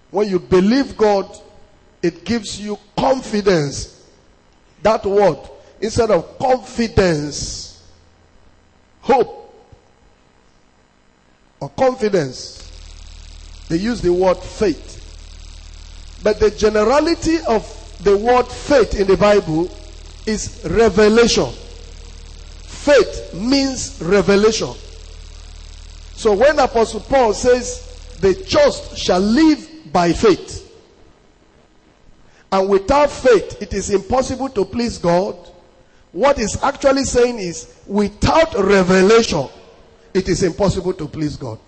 When you believe God, it gives you confidence. That word, instead of confidence, hope, or confidence, they use the word faith. But the generality of the word faith in the Bible is revelation. Faith means revelation. So when Apostle Paul says, the just shall live by faith, and without faith it is impossible to please God, what is actually saying is, without revelation it is impossible to please God.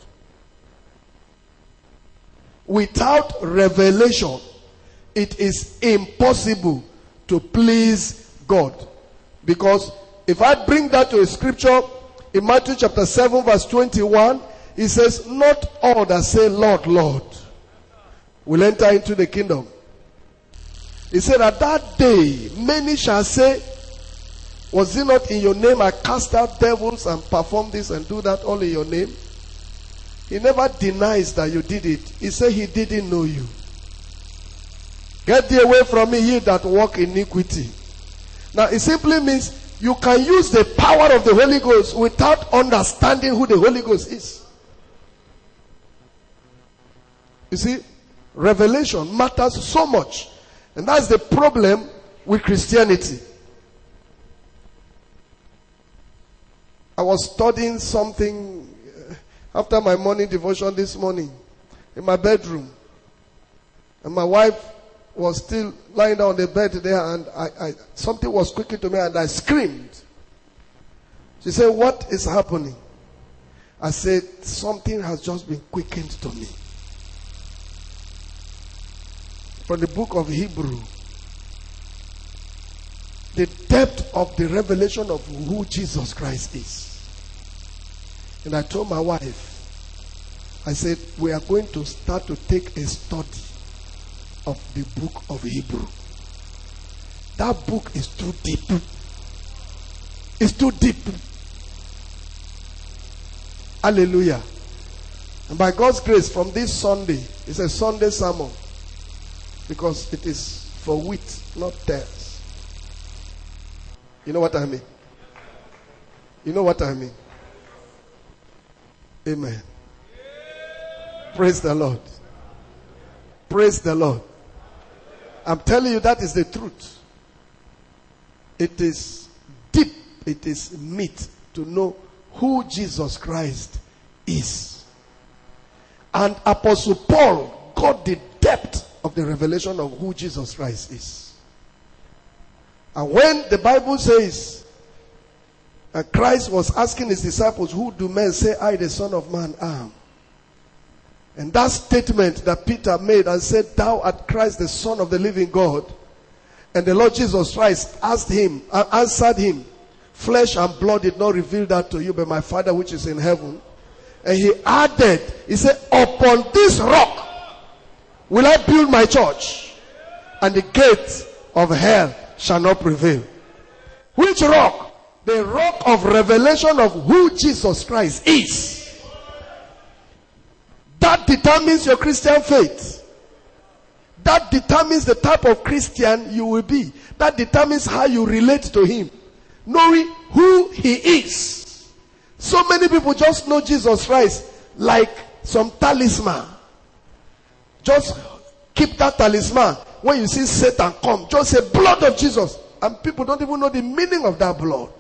Without revelation it is impossible to please God. Because if I bring that to a scripture in Matthew chapter 7 verse 21, it says, not all that say Lord, Lord will enter into the kingdom. He said, at that day many shall say, was it not in your name I cast out devils and perform this and do that all in your name? He never denies that you did it. He said he didn't know you. Get thee away from me, ye that walk iniquity. Now it simply means you can use the power of the Holy Ghost without understanding who the Holy Ghost is. You see, revelation matters so much. And that's the problem with Christianity. I was studying something after my morning devotion this morning in my bedroom. And my wife was still lying down on the bed there, and something was quickening to me, and I screamed. She said, what is happening? I said, something has just been quickened to me. From the book of Hebrew. The depth of the revelation of who Jesus Christ is. And I told my wife, I said, we are going to start to take a study of the book of Hebrew. That book is too deep. It's too deep. Hallelujah. And by God's grace, from this Sunday, it's a Sunday sermon. Because it is for wheat, not tares. You know what I mean? You know what I mean? Amen. Praise the Lord. Praise the Lord. I'm telling you, that is the truth. It is deep. It is meat to know who Jesus Christ is. And Apostle Paul got the depth of the revelation of who Jesus Christ is. And when the Bible says Christ was asking his disciples, who do men say I, the Son of Man, am? And that statement that Peter made and said, thou art Christ, the Son of the living God. And the Lord Jesus Christ answered him, flesh and blood did not reveal that to you, but my Father which is in heaven. And he added, he said, upon this rock will I build my church, and the gates of hell shall not prevail. Which rock? The rock of revelation of who Jesus Christ is. That determines your Christian faith. That determines the type of Christian you will be. That determines how you relate to him. Knowing who he is. So many people just know Jesus Christ like some talisman. Just keep that talisman. When you see Satan come, just say blood of Jesus. And people don't even know the meaning of that blood.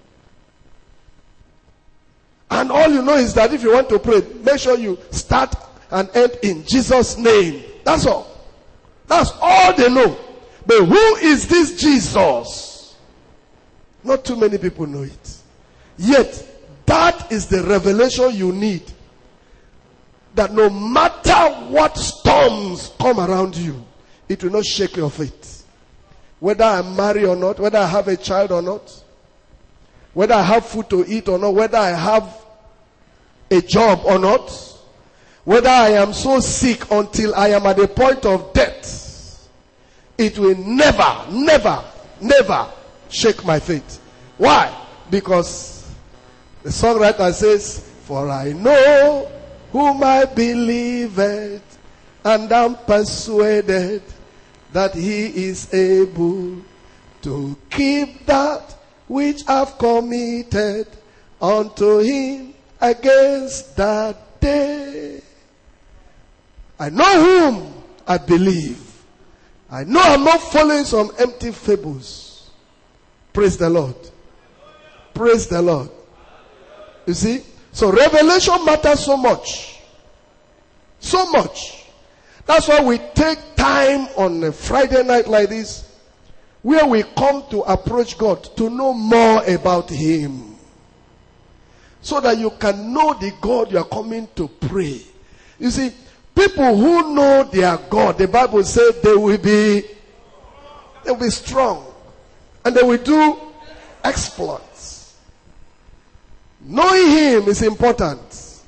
And all you know is that if you want to pray, make sure you start and end in Jesus' name. That's all. That's all they know. But who is this Jesus? Not too many people know it. Yet, that is the revelation you need. That no matter what storms come around you, it will not shake your faith. Whether I'm married or not, whether I have a child or not, whether I have food to eat or not, whether I have a job or not, whether I am so sick until I am at the point of death, it will never, never, never shake my faith. Why? Because the songwriter says, for I know whom I believed, and I'm persuaded that he is able to keep that which I've committed unto him against that day. I know whom I believe. I know I'm not following some empty fables. Praise the Lord. Praise the Lord. You see? So revelation matters so much. So much. That's why we take time on a Friday night like this, where we come to approach God to know more about him. So that you can know the God you are coming to pray. You see, people who know their God, the Bible says they will be strong. And they will do exploits. Knowing him is important.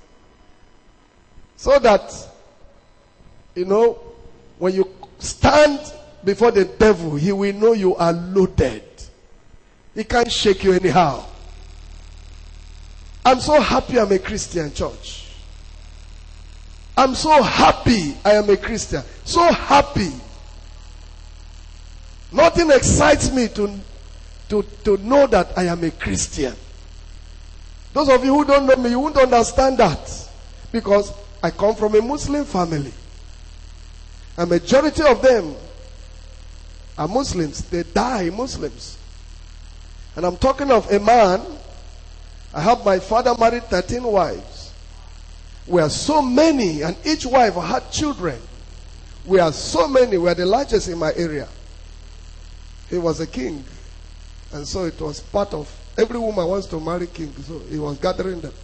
So that, when you stand before the devil, he will know you are loaded. He can't shake you anyhow. I'm so happy I'm a Christian, church. I'm so happy I am a Christian. So happy. Nothing excites me to know that I am a Christian. Those of you who don't know me, you won't understand that. Because I come from a Muslim family. A majority of them are Muslims. They die Muslims. And I'm talking of a man. I have my father married 13 wives. We are so many, and each wife had children. We are so many. We are the largest in my area. He was a king. And so it was part of, every woman wants to marry king. So he was gathering them.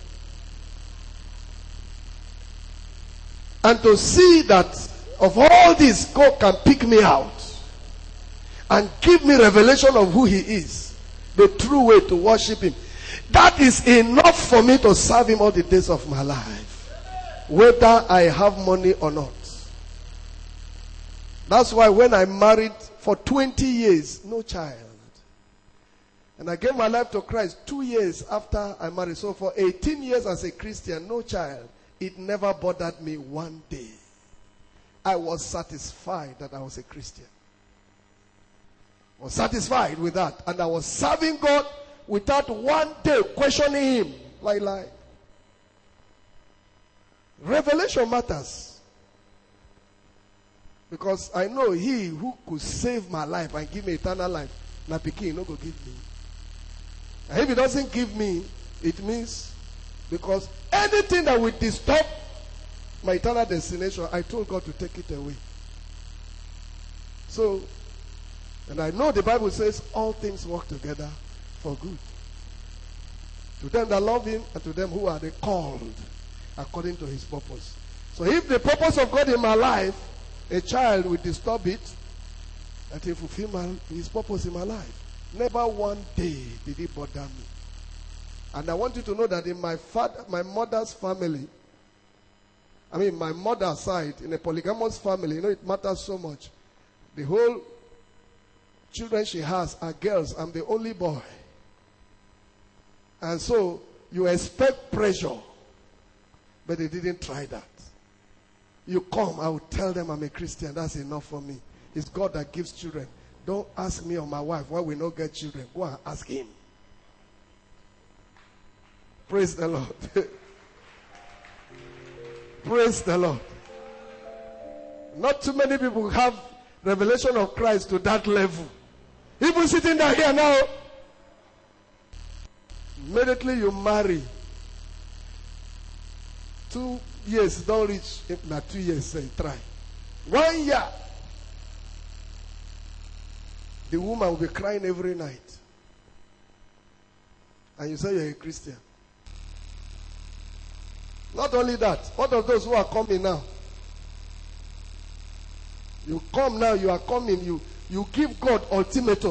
And to see that of all this, God can pick me out and give me revelation of who he is, the true way to worship him. That is enough for me to serve him all the days of my life, whether I have money or not. That's why when I married for 20 years, no child. And I gave my life to Christ 2 years after I married. So for 18 years as a Christian, no child. It never bothered me one day. I was satisfied that I was a Christian. I was satisfied with that. And I was serving God without one day questioning him. Like. Revelation matters. Because I know he who could save my life and give me eternal life, na pikin no go give me. And if he doesn't give me, it means, because anything that will disturb my eternal destination, I told God to take it away. So, and I know the Bible says all things work together for good. To them that love him and to them who are the called according to his purpose. So if the purpose of God in my life, a child will disturb it, that he fulfill his purpose in my life. Never one day did it bother me. And I want you to know that in my mother's family, my mother's side, in a polygamous family, it matters so much. The whole children she has are girls. I'm the only boy. And so, you expect pressure. But they didn't try that. You come, I will tell them I'm a Christian. That's enough for me. It's God that gives children. Don't ask me or my wife why we don't get children. Go and ask him. Praise the Lord. Praise the Lord. Not too many people have revelation of Christ to that level. People sitting down here now, immediately you marry. 2 years don't reach. Not 2 years, say try. 1 year. The woman will be crying every night. And you say you're a Christian. Not only that, what of those who are coming now? You come now, you are coming, you give God ultimatum.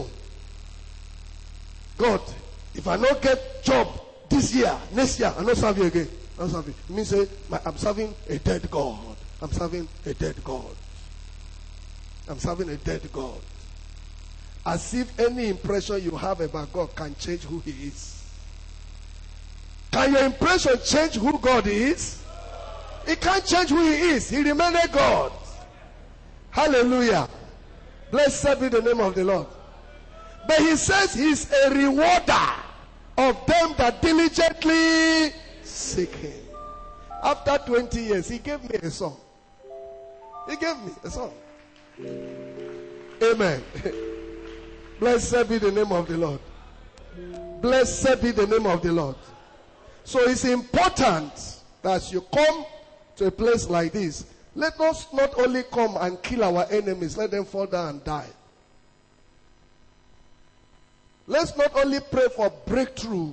God, if I don't get job this year, next year, I don't serve you again. I don't serve you. It means I'm serving a dead God. I'm serving a dead God. I'm serving a dead God. As if any impression you have about God can change who he is. Can your impression change who God is? It can't change who he is. He remained God. Hallelujah. Blessed be the name of the Lord. But he says he's a rewarder of them that diligently seek him. After 20 years, he gave me a song. He gave me a song. Amen. Blessed be the name of the Lord. Blessed be the name of the Lord. So it's important that as you come to a place like this, let us not only come and kill our enemies, let them fall down and die. Let's not only pray for breakthrough,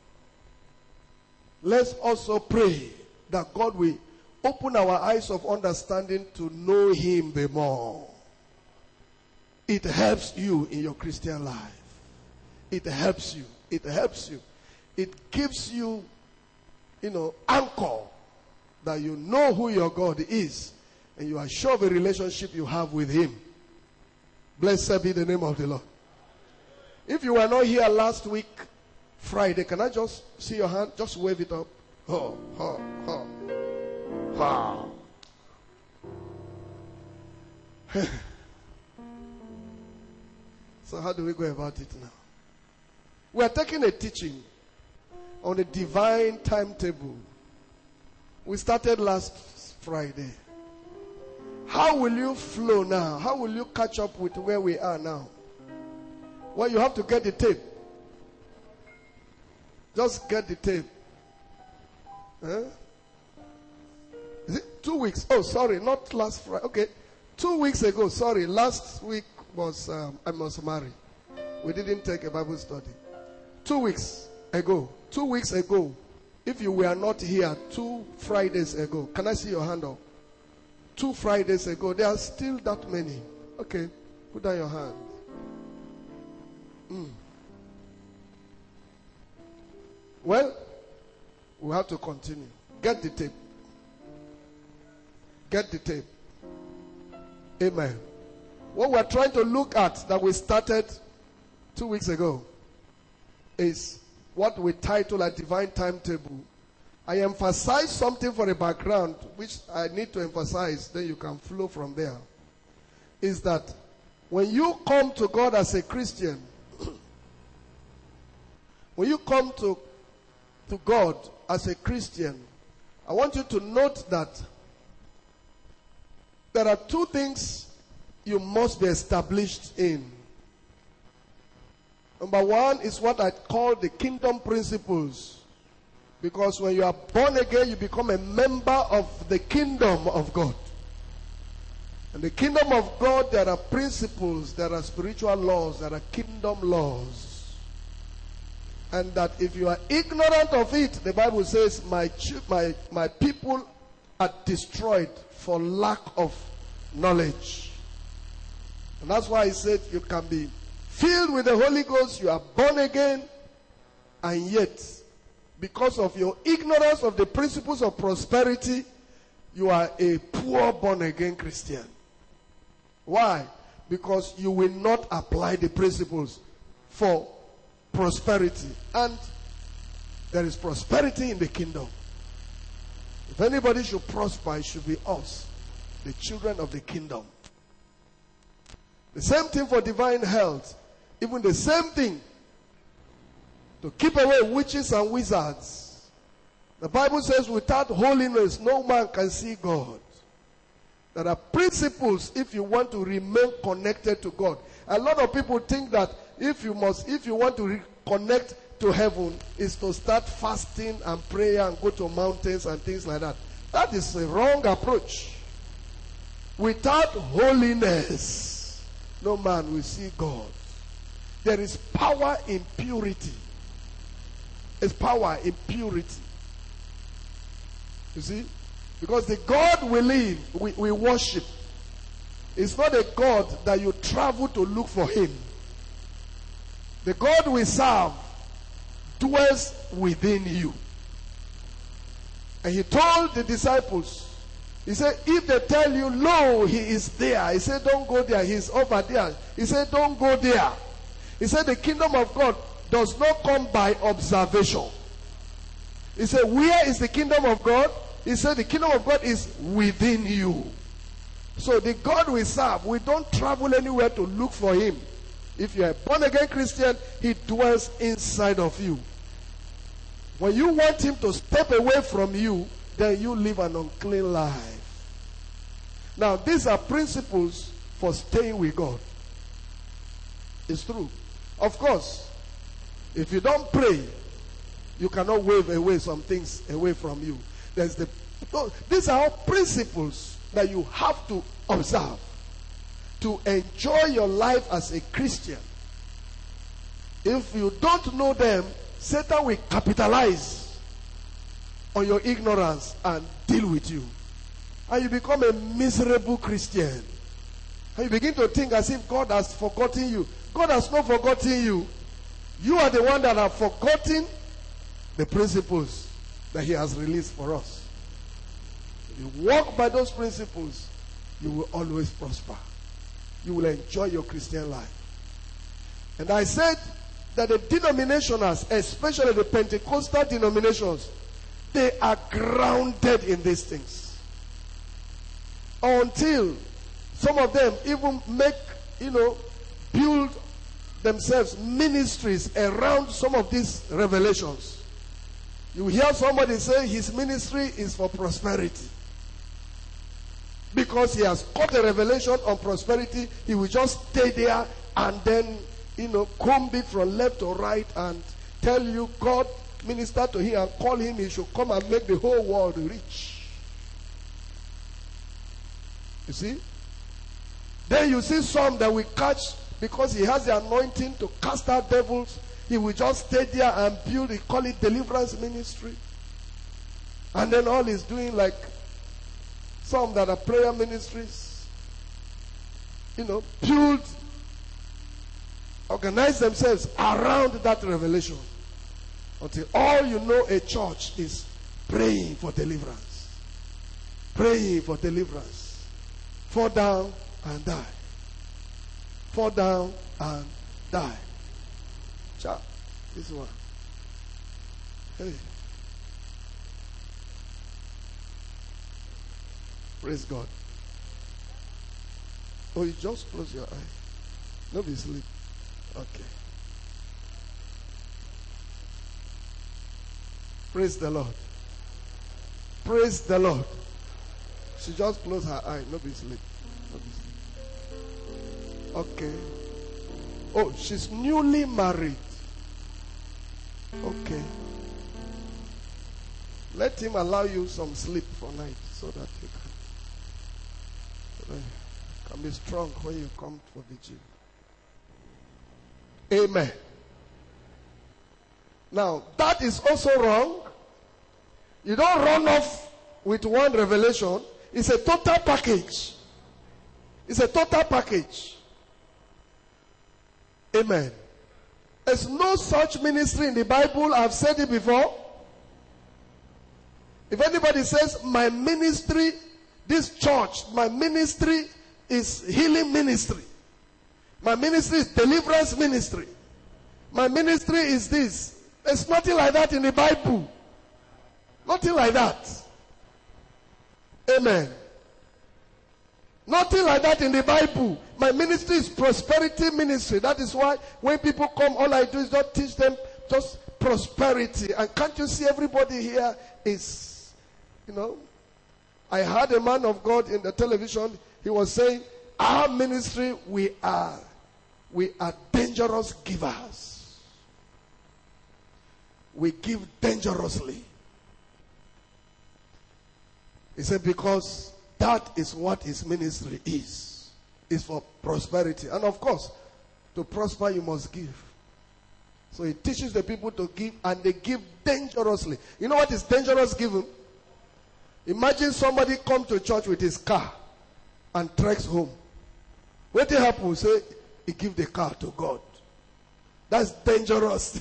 let's also pray that God will open our eyes of understanding to know him the more. It helps you in your Christian life. It helps you. It helps you. It gives you, anchor that you know who your God is and you are sure of the relationship you have with him. Blessed be the name of the Lord. If you were not here last week, Friday, can I just see your hand? Just wave it up. So how do we go about it now? We are taking a teaching on a divine timetable. We started last Friday. How will you flow now? How will you catch up with where we are now? Well, you have to get the tape. Just get the tape. Is it 2 weeks? Oh, sorry, not last Friday. Okay, 2 weeks ago. Sorry, last week was I must marry. We didn't take a Bible study. 2 weeks ago. 2 weeks ago. If you were not here 2 Fridays ago, can I see your hand up? 2 Fridays ago. There are still that many. Okay, put down your hand. Well, we have to continue. Get the tape. Get the tape. Amen. What we're trying to look at that we started 2 weeks ago is what we title a divine timetable. I emphasize something for a background, which I need to emphasize, then you can flow from there. Is that when you come to God as a Christian, when you come to God as a Christian, I want you to note that there are 2 things you must be established in. Number 1 is what I call the kingdom principles. Because when you are born again, you become a member of the kingdom of God. In the kingdom of God, there are principles, there are spiritual laws, there are kingdom laws. And that if you are ignorant of it, the Bible says, my people are destroyed for lack of knowledge. And that's why he said you can be filled with the Holy Ghost, you are born again, and yet, because of your ignorance of the principles of prosperity, you are a poor born again Christian. Why? Because you will not apply the principles for prosperity. And there is prosperity in the kingdom. If anybody should prosper, it should be us, the children of the kingdom. The same thing for divine health. Even the same thing to keep away witches and wizards. The Bible says without holiness no man can see God. There are principles if you want to remain connected to God. A lot of people think that if you want to connect to heaven is to start fasting and prayer and go to mountains and things like that. That is a wrong approach. Without holiness, no man will see God. There is power in purity. There's power in purity. You see? Because the God we worship is not a God that you travel to look for him. The God we serve dwells within you. And he told the disciples, he said, if they tell you, lo, he is there. He said, don't go there. He's over there. He said, don't go there. He said, the kingdom of God does not come by observation. He said, where is the kingdom of God? He said, the kingdom of God is within you. So the God we serve, we don't travel anywhere to look for him. If you are a born-again Christian, he dwells inside of you. When you want him to step away from you, then you live an unclean life. Now, these are principles for staying with God. It's true. Of course, if you don't pray, you cannot wave away some things away from you. These are all principles that you have to observe to enjoy your life as a Christian. If you don't know them, Satan will capitalize on your ignorance and deal with you. And you become a miserable Christian. And you begin to think as if God has forgotten you. God has not forgotten you. You are the one that have forgotten the principles that he has released for us. If you walk by those principles, you will always prosper. You will enjoy your Christian life. And I said that the denominationals, especially the Pentecostal denominations, they are grounded in these things. Until some of them even make, build themselves ministries around some of these revelations. You hear somebody say his ministry is for prosperity. Because he has got a revelation on prosperity, he will just stay there and then, comb it from left to right and tell you God minister to him and call him, he should come and make the whole world rich. You see? Then you see some that will catch, because he has the anointing to cast out devils, he will just stay there and build, they call it deliverance ministry. And then all he's doing, like some that are prayer ministries, build, organize themselves around that revelation. Until all you know a church is praying for deliverance. Praying for deliverance. Fall down and die. Fall down and die. Child, this one. Hey. Praise God. Oh, you just close your eye. No be sleep. Okay. Praise the Lord. Praise the Lord. She just closed her eye. No be sleep. No be sleep. Okay. Oh, she's newly married. Okay. Let him allow you some sleep for night so that you can be strong when you come for vigil. Amen. Now, that is also wrong. You don't run off with one revelation. It's a total package. It's a total package. Amen. There's no such ministry in the Bible. I've said it before. If anybody says, my ministry, this church, my ministry is healing ministry. My ministry is deliverance ministry. My ministry is this. There's nothing like that in the Bible. Nothing like that. Amen. Nothing like that in the Bible. My ministry is prosperity ministry. That is why when people come, all I do is not teach them just prosperity. And can't you see everybody here is, I heard a man of God in the television. He was saying, our ministry, we are dangerous givers. We give dangerously. He said, because that is what his ministry is. It's for prosperity. And of course, to prosper you must give. So he teaches the people to give, and they give dangerously. You know what is dangerous giving? Imagine somebody come to church with his car and treks home. What will happen? Say, he give the car to God. That's dangerous.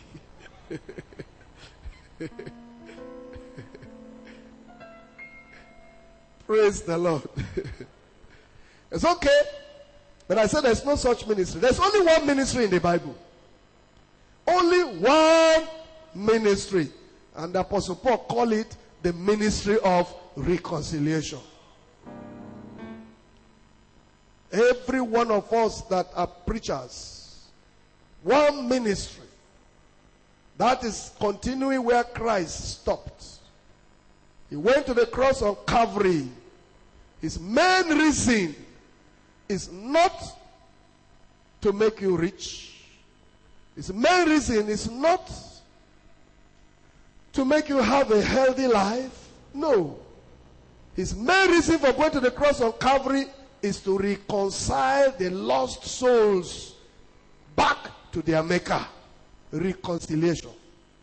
Praise the Lord. It's okay. But I said there's no such ministry. There's only one ministry in the Bible. Only one ministry. And the Apostle Paul called it the ministry of reconciliation. Every one of us that are preachers, one ministry, that is continuing where Christ stopped. He went to the cross on Calvary. His main reason is not to make you rich. His main reason is not to make you have a healthy life. No. His main reason for going to the cross on Calvary is to reconcile the lost souls back to their Maker. Reconciliation.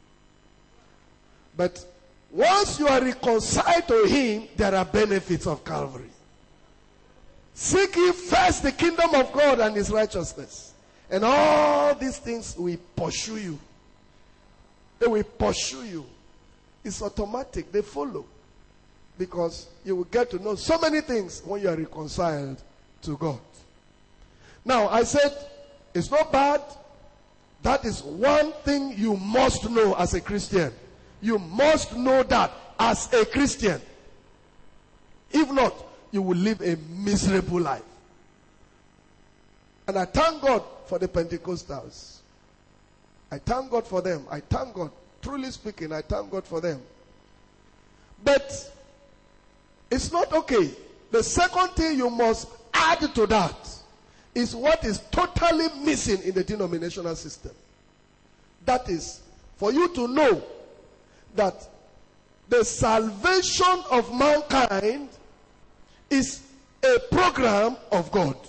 But once you are reconciled to Him, there are benefits of Calvary. Seek ye first the kingdom of God and His righteousness, and all these things will pursue you. They will pursue you. It's automatic. They follow. Because you will get to know so many things when you are reconciled to God. Now, I said, it's not bad. That is one thing you must know as a Christian. You must know that as a Christian. If not, you will live a miserable life. And I thank God for the Pentecostals. I thank God for them. I thank God. Truly speaking, I thank God for them. But it's not okay. The second thing you must add to that is what is totally missing in the denominational system. That is, for you to know that the salvation of mankind is a program of God.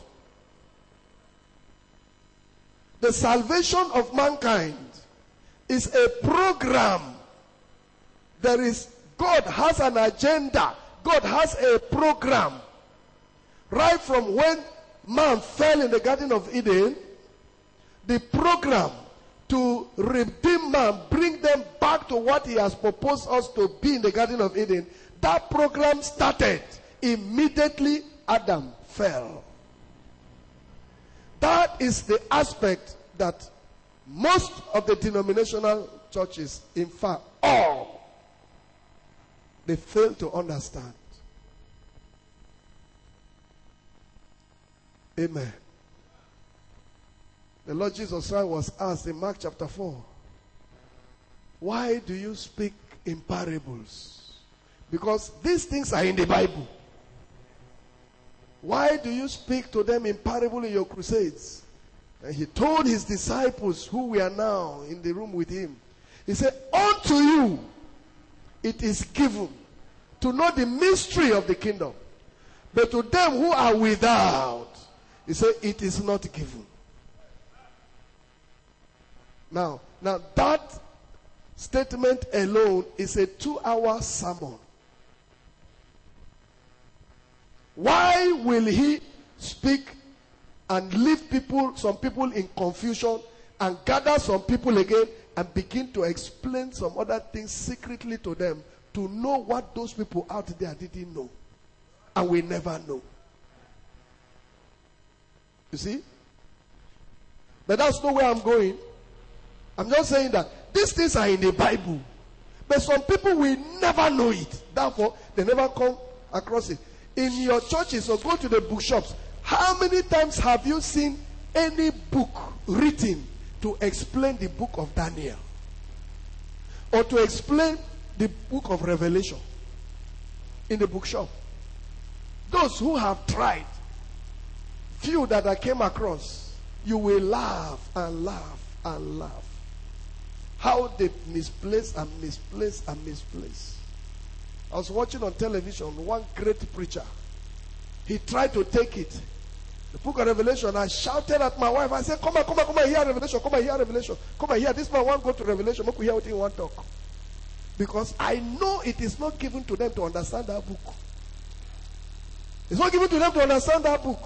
The salvation of mankind is a program. God has an agenda. God has a program. Right from when man fell in the Garden of Eden, the program to redeem man, bring them back to what He has proposed us to be in the Garden of Eden, that program started immediately Adam fell. That is the aspect that most of the denominational churches, in fact, all, they fail to understand. Amen. The Lord Jesus Christ was asked in Mark chapter 4, why do you speak in parables? Because these things are in the Bible. Why do you speak to them in parable in your crusades? And He told His disciples, who were now in the room with Him, He said, unto you it is given to know the mystery of the kingdom. But to them who are without, He said, it is not given. Now that statement alone is a 2-hour sermon. Why will He speak and leave some people in confusion, and gather some people again and begin to explain some other things secretly to them, to know what those people out there didn't know and will never know? You see? But that's not where I'm going. I'm just saying that these things are in the Bible, but some people will never know it. Therefore, they never come across it. In your churches, or go to the bookshops, how many times have you seen any book written to explain the book of Daniel, or to explain the book of Revelation in the bookshop? Those who have tried, few that I came across, you will laugh and laugh and laugh. How they misplace and misplace and misplace. I was watching on television one great preacher. He tried to take it, the book of Revelation. I shouted at my wife. I said, come and hear Revelation. Come and hear Revelation. Come and hear. This man won't go to Revelation. Make we hear what he want to talk. Because I know it is not given to them to understand that book. It's not given to them to understand that book.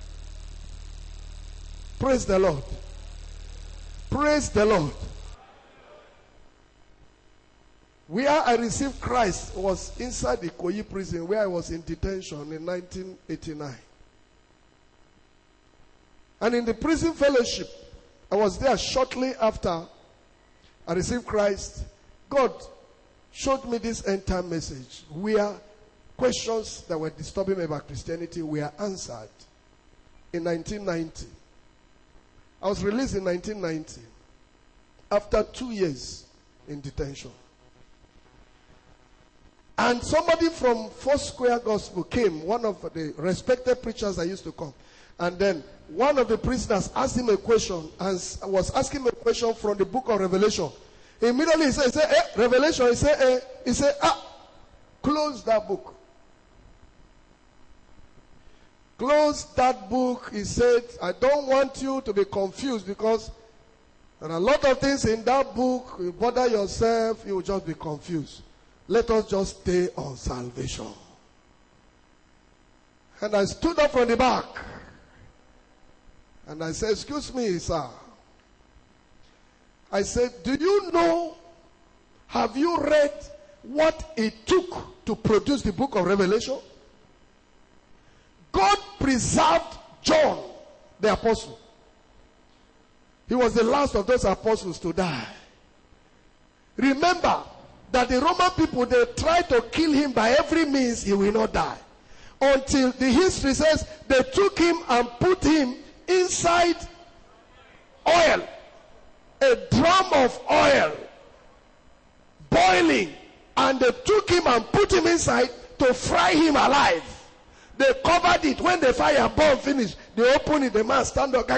Praise the Lord. Praise the Lord. Where I received Christ was inside the Ikoyi prison, where I was in detention in 1989. And in the prison fellowship, I was there shortly after I received Christ. God showed me this end time message where questions that were disturbing me about Christianity were answered. in 1990. I was released in 1990 after 2 years in detention. And somebody from Foursquare Gospel came, one of the respected preachers I used to come. And then one of the prisoners asked him a question and was asking him a question from the book of Revelation. Immediately he said, Revelation. He said, close that book. Close that book. He said, I don't want you to be confused because there are a lot of things in that book. You bother yourself, you will just be confused. Let us just stay on salvation. And I stood up from the back. And I said, excuse me, sir. I said, do you know, have you read what it took to produce the book of Revelation? God preserved John, the apostle. He was the last of those apostles to die. Remember that the Roman people, they tried to kill him by every means, he will not die. Until the history says they took him and put him inside oil. A drum of oil. Boiling. And they took him and put him inside to fry him alive. They covered it. When the fire burn finished, they opened it. The man stand up.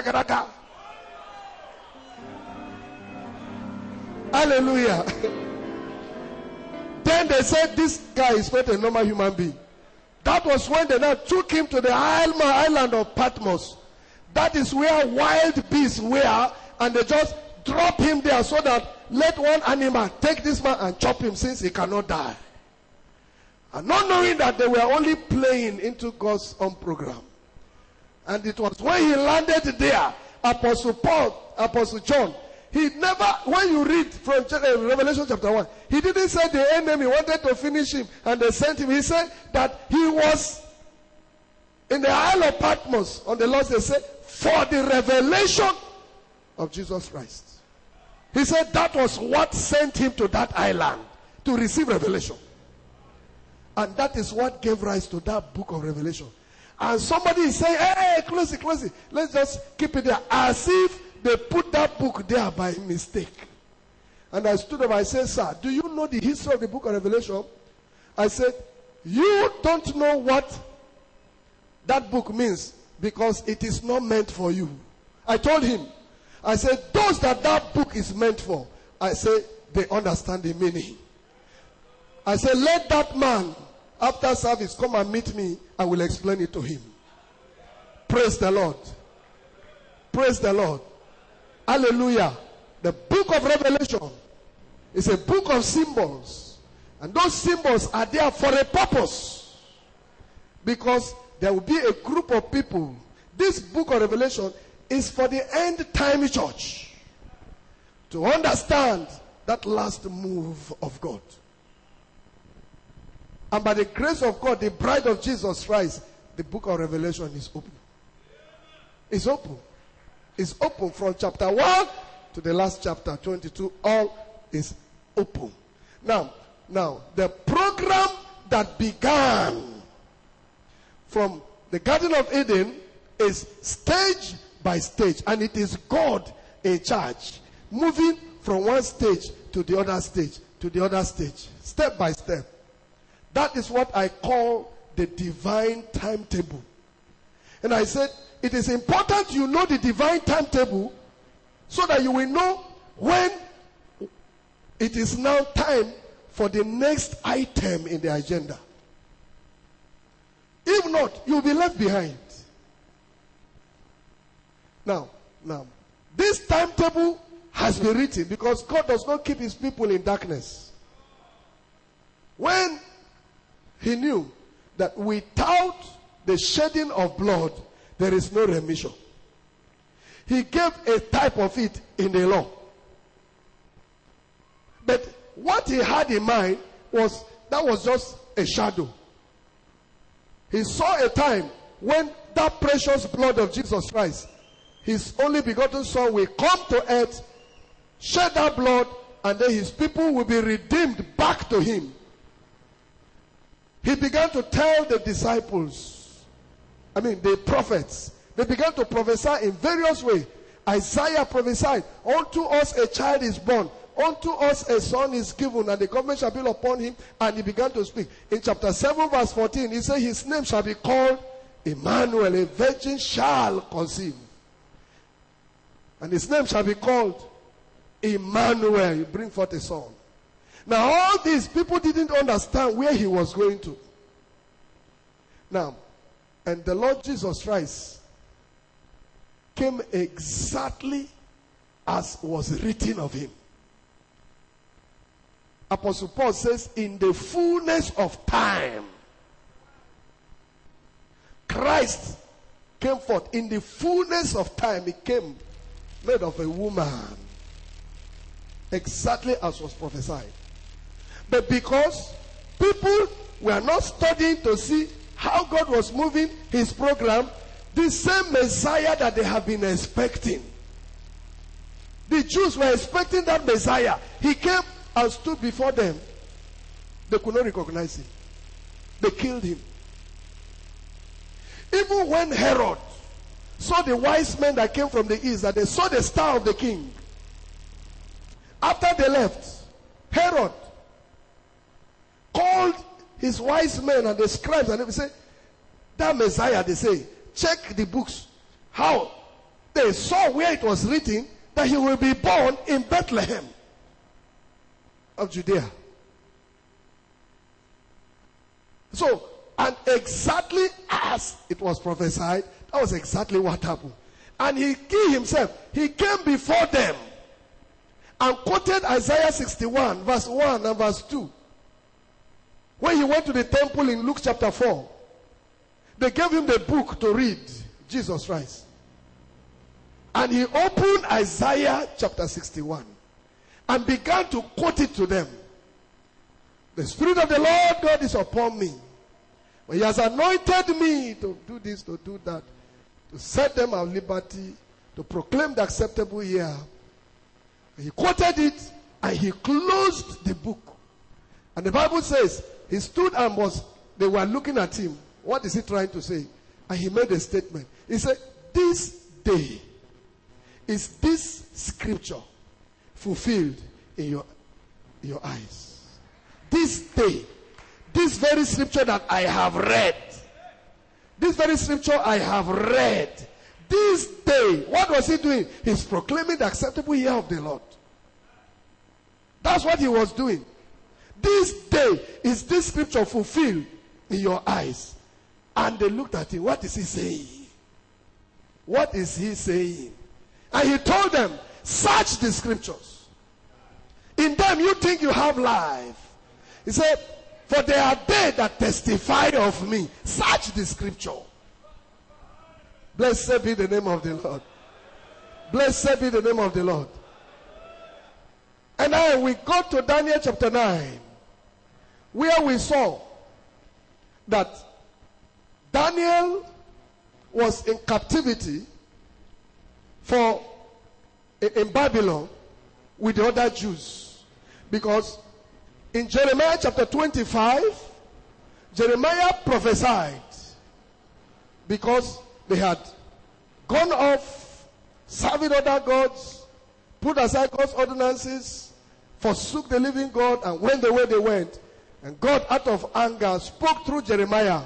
Hallelujah. Then they said, this guy is not a normal human being. That was when they now took him to the island of Patmos. That is where wild beasts were, and they just drop him there so that let one animal take this man and chop him since he cannot die. And not knowing that they were only playing into God's own program. And it was when he landed there, Apostle Paul, Apostle John, he never, when you read from Revelation chapter 1, he didn't say the enemy wanted to finish him and they sent him. He said that he was in the Isle of Patmos on the Lord's Day, said, for the revelation of Jesus Christ. He said that was what sent him to that island, to receive revelation. And that is what gave rise to that book of Revelation. And somebody is saying, hey, close it. Let's just keep it there. As if they put that book there by mistake. And I stood up, I said, sir, do you know the history of the book of Revelation? I said, you don't know what that book means because it is not meant for you. I told him, I said, those that book is meant for, I said, they understand the meaning. I said, let that man, after service, come and meet me. I will explain it to him. Praise the Lord. Praise the Lord. Hallelujah. The book of Revelation is a book of symbols. And those symbols are there for a purpose. Because there will be a group of people. This book of Revelation is for the end time church. To understand that last move of God. And by the grace of God, the bride of Jesus Christ, the book of Revelation is open. It's open. It's open from chapter 1 to the last chapter, 22. All is open. Now, the program that began from the Garden of Eden is stage by stage. And it is God in charge. Moving from one stage to the other stage, to the other stage. Step by step. That is what I call the divine timetable. And I said, it is important you know the divine timetable so that you will know when it is now time for the next item in the agenda. If not, you will be left behind. Now, this timetable has been written because God does not keep his people in darkness. When he knew that without the shedding of blood, there is no remission. He gave a type of it in the law. But what he had in mind was just a shadow. He saw a time when that precious blood of Jesus Christ, his only begotten son, will come to earth, shed that blood, and then his people will be redeemed back to him. He began to tell the disciples, the prophets, They began to prophesy in various ways. Isaiah prophesied, unto us a child is born, unto us a son is given, and the government shall be upon him. And he began to speak. In chapter 7 verse 14, he said, his name shall be called Emmanuel, a virgin shall conceive. And his name shall be called Emmanuel, you bring forth a son. Now all these people didn't understand where he was going to. Now, and the Lord Jesus Christ came exactly as was written of him. Apostle Paul says, in the fullness of time, Christ came forth. In the fullness of time, he came made of a woman. Exactly as was prophesied. But because people were not studying to see how God was moving his program, the same Messiah that they have been expecting. The Jews were expecting that Messiah. He came and stood before them. They could not recognize him. They killed him. Even when Herod saw the wise men that came from the east, that they saw the star of the king. After they left, Herod called his wise men and the scribes and they said, that Messiah, they say, check the books. How? They saw where it was written that he will be born in Bethlehem of Judea. So, and exactly as it was prophesied, that was exactly what happened. And he himself, he came before them and quoted Isaiah 61 verse 1 and verse 2. When he went to the temple in Luke chapter 4, they gave him the book to read, Jesus Christ. And he opened Isaiah chapter 61 and began to quote it to them. The Spirit of the Lord God is upon me. But he has anointed me to do this, to do that, to set them at liberty, to proclaim the acceptable year. And he quoted it and he closed the book. And the Bible says, he stood and they were looking at him. What is he trying to say? And he made a statement. He said, this day is this scripture fulfilled in your eyes. This day, this very scripture that I have read, this very scripture I have read, this day, what was he doing? He's proclaiming the acceptable year of the Lord. That's what he was doing. This day is this scripture fulfilled in your eyes. And they looked at him. What is he saying? What is he saying? And he told them, search the scriptures. In them you think you have life. He said, for they are they that testify of me. Search the scripture. Blessed be the name of the Lord. Blessed be the name of the Lord. And now we go to Daniel chapter 9, where we saw that Daniel was in captivity in Babylon with the other Jews. Because in Jeremiah chapter 25, Jeremiah prophesied because they had gone off serving other gods, put aside God's ordinances, forsook the living God, and went the way they went. And God, out of anger, spoke through Jeremiah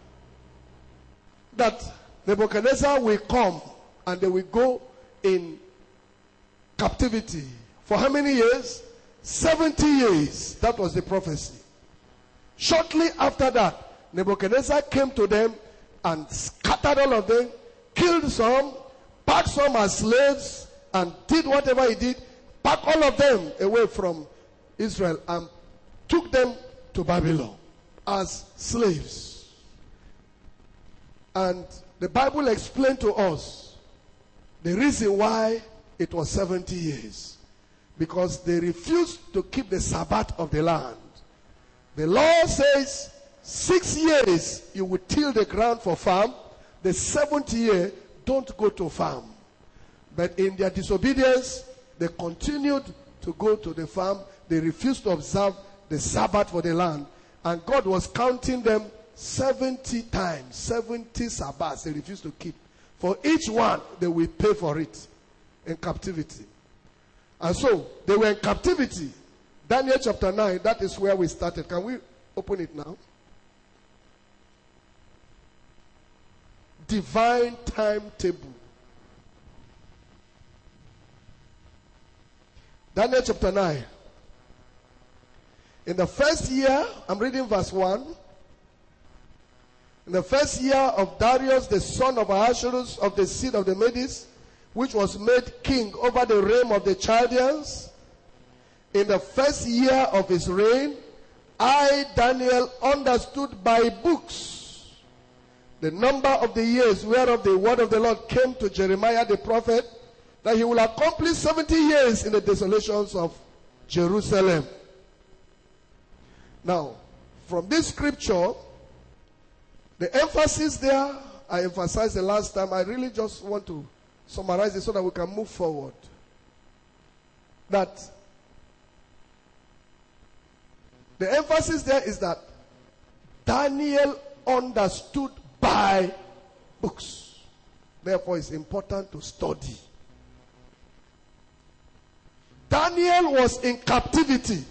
that Nebuchadnezzar will come and they will go in captivity. For how many years? 70 years. That was the prophecy. Shortly after that, Nebuchadnezzar came to them and scattered all of them, killed some, packed some as slaves, and did whatever he did, packed all of them away from Israel and took them to Babylon as slaves. And the Bible explained to us the reason why it was 70 years. Because they refused to keep the Sabbath of the land. The law says 6 years you will till the ground for farm. The 7th year, don't go to farm. But in their disobedience, they continued to go to the farm. They refused to observe the Sabbath for the land. And God was counting them 70 times, 70 Sabbaths they refused to keep. For each one, they will pay for it in captivity. And so, they were in captivity. Daniel chapter 9, that is where we started. Can we open it now? Divine timetable. Daniel chapter 9. In the first year, I'm reading verse 1. In the first year of Darius, the son of Ahasuerus of the seed of the Medes, which was made king over the realm of the Chaldeans, in the first year of his reign, I, Daniel, understood by books the number of the years whereof the word of the Lord came to Jeremiah the prophet, that he will accomplish 70 years in the desolations of Jerusalem. Now, from this scripture, the emphasis there, I emphasized the last time, I really just want to summarize it so that we can move forward. That the emphasis there is that Daniel understood by books. Therefore, it's important to study. Daniel was in captivity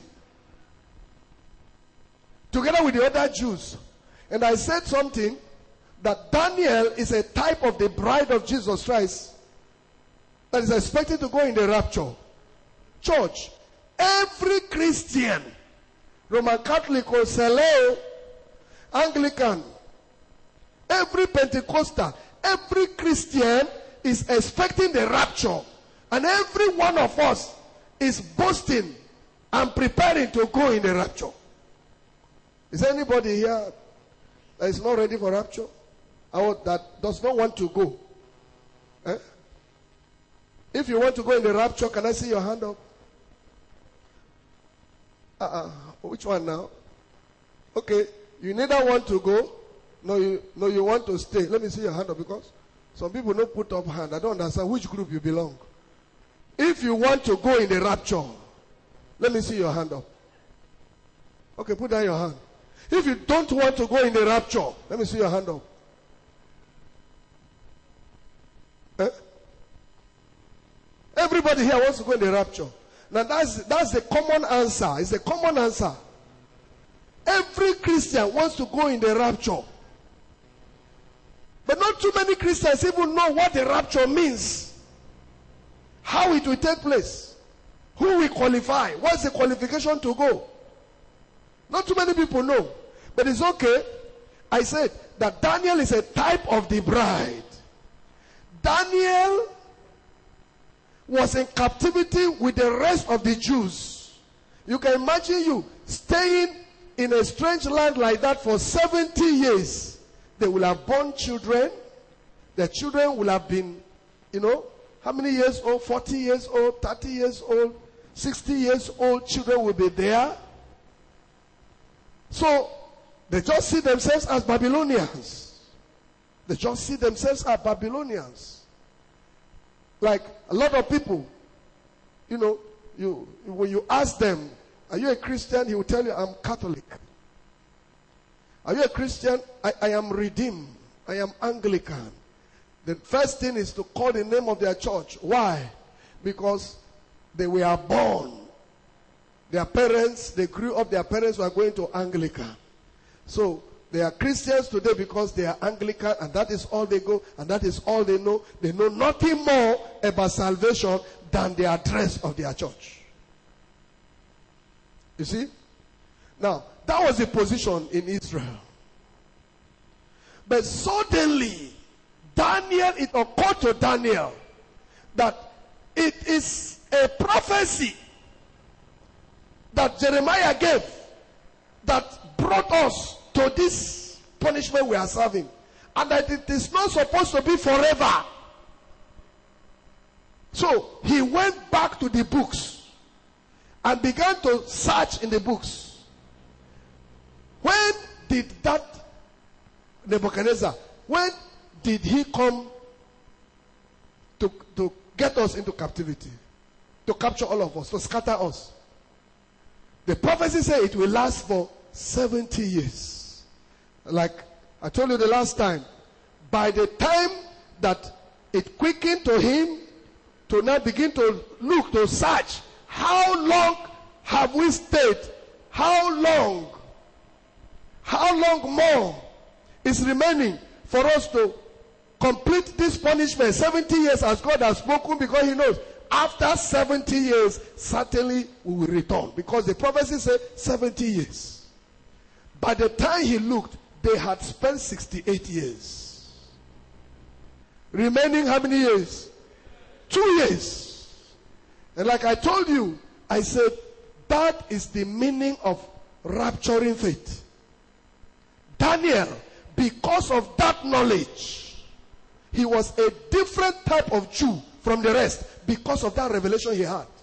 together with the other Jews. And I said something that Daniel is a type of the bride of Jesus Christ that is expected to go in the rapture. Church, every Christian, Roman Catholic or Celeo, Anglican, every Pentecostal, every Christian is expecting the rapture. And every one of us is boasting and preparing to go in the rapture. Is there anybody here that is not ready for rapture? Or that does not want to go? Eh? If you want to go in the rapture, can I see your hand up? Which one now? Okay, you neither want to go, nor you want to stay. Let me see your hand up, because some people don't put up hand. I don't understand which group you belong. If you want to go in the rapture, let me see your hand up. Okay, put down your hand. If you don't want to go in the rapture, let me see your hand up. Eh? Everybody here wants to go in the rapture. Now that's the common answer. It's a common answer. Every Christian wants to go in the rapture. But not too many Christians even know what the rapture means. How it will take place. Who will qualify? What's the qualification to go? Not too many people know. But it's okay. I said that Daniel is a type of the bride. Daniel was in captivity with the rest of the Jews. You can imagine you staying in a strange land like that for 70 years. They will have born children. Their children will have been, how many years old? 40 years old, 30 years old, 60 years old. Children will be there. So, they just see themselves as Babylonians. They just see themselves as Babylonians. Like a lot of people, when you ask them, are you a Christian? He will tell you, I'm Catholic. Are you a Christian? I am Redeemed. I am Anglican. The first thing is to call the name of their church. Why? Because they were born. Their parents, they grew up, their parents were going to Anglican. So, they are Christians today because they are Anglican, and that is all they go, and that is all they know. They know nothing more about salvation than the address of their church. You see? Now, that was the position in Israel. But suddenly, it occurred to Daniel that it is a prophecy that Jeremiah gave that brought us to this punishment we are serving, and that it is not supposed to be forever. So he went back to the books and began to search in the books. When did that Nebuchadnezzar, when did he come to get us into captivity, to capture all of us, to scatter us? The prophecy said it will last for 70 years. Like I told you the last time, by the time that it quickened to him to now begin to look, to search. How long have we stayed? How long more is remaining for us to complete this punishment? 70 years as God has spoken, because he knows after 70 years, certainly we will return. Because the prophecy said 70 years. By the time he looked, they had spent 68 years. Remaining how many years? 2 years. And like I told you, I said, that is the meaning of rapturing faith. Daniel, because of that knowledge, he was a different type of Jew from the rest because of that revelation he had.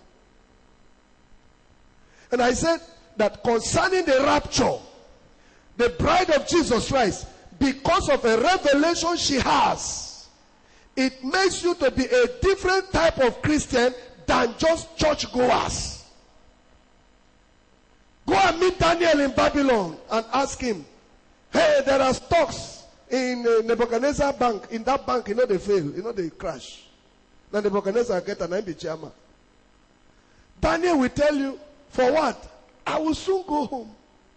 And I said that concerning the rapture, the bride of Jesus Christ, because of a revelation she has, it makes you to be a different type of Christian than just churchgoers. Go and meet Daniel in Babylon and ask him, hey, there are stocks in Nebuchadnezzar bank. In that bank, they fail. They crash. Now Nebuchadnezzar get an be chairman. Daniel will tell you, for what? I will soon go home.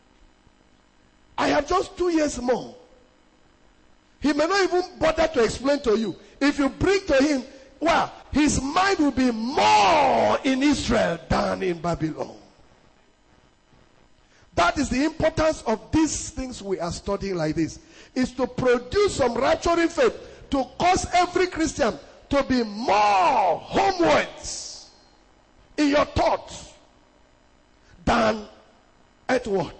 I have just 2 years more. He may not even bother to explain to you. If you bring to him, well, his mind will be more in Israel than in Babylon. That is the importance of these things we are studying like this. Is to produce some rapturing faith, to cause every Christian to be more homewards in your thoughts than earthward.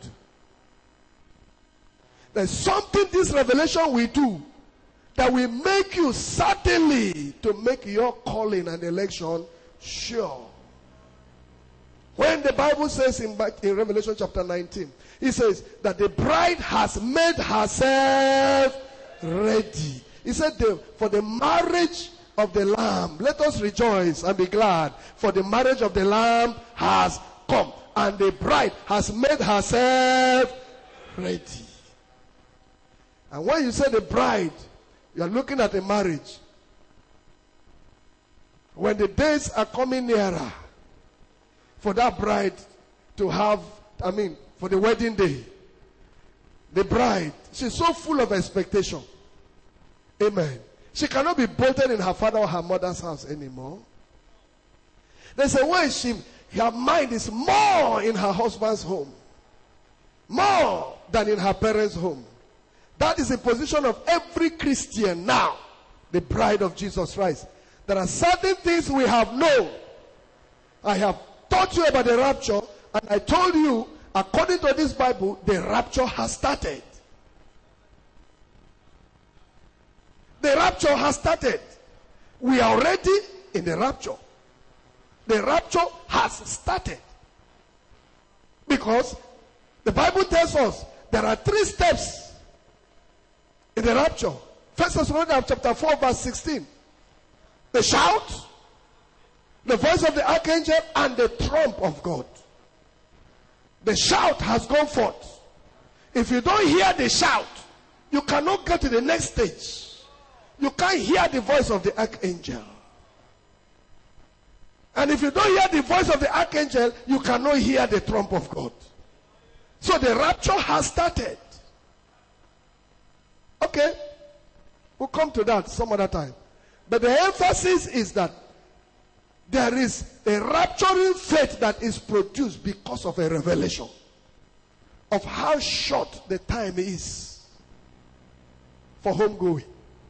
There's something this revelation will do that will make you certainly to make your calling and election sure. When the Bible says in Revelation chapter 19, it says that the bride has made herself ready. He said, for the marriage of the Lamb, let us rejoice and be glad, for the marriage of the Lamb has come, and the bride has made herself ready. And when you say the bride, you are looking at a marriage. When the days are coming nearer for that bride to have, for the wedding day, the bride, she's so full of expectation. Amen. She cannot be bolted in her father or her mother's house anymore. There's a way her mind is more in her husband's home, more than in her parents' home. That is the position of every Christian now, the bride of Jesus Christ. There are certain things we have known. I have taught you about the rapture, and I told you, according to this Bible, the rapture has started. The rapture has started. We are already in the rapture. The rapture has started. Because the Bible tells us there are 3 steps in the rapture. 1 Thessalonians chapter 4 verse 16. The shout, the voice of the archangel, and the trump of God. The shout has gone forth. If you don't hear the shout, you cannot get to the next stage. You can't hear the voice of the archangel. And if you don't hear the voice of the archangel, you cannot hear the trump of God. So the rapture has started. Okay, we'll come to that some other time. But the emphasis is that there is a rapturing faith that is produced because of a revelation of how short the time is for homegoing.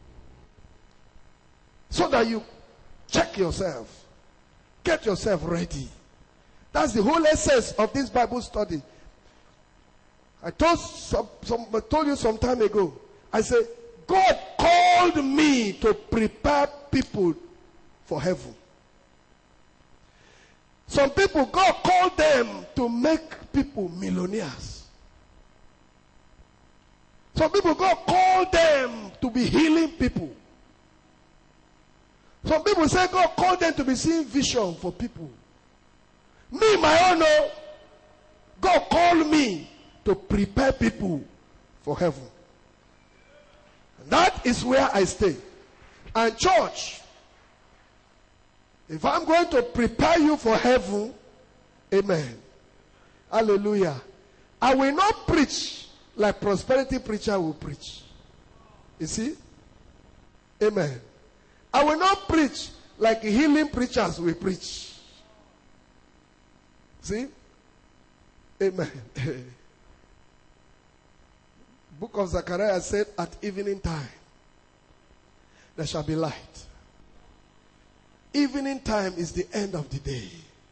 So that you check yourself, get yourself ready. That's the whole essence of this Bible study. I told you some time ago. I said, God called me to prepare people for heaven. Some people, God called them to make people millionaires. Some people, God called them to be healing people. Some people say God called them to be seeing vision for people. Me, my own, God called me to prepare people for heaven. That is where I stay. And church, if I'm going to prepare you for heaven, amen. Hallelujah. I will not preach like prosperity preacher will preach. You see? Amen. I will not preach like healing preachers will preach. See? Amen. Book of Zechariah said, at evening time, there shall be light. Evening time is the end of the day.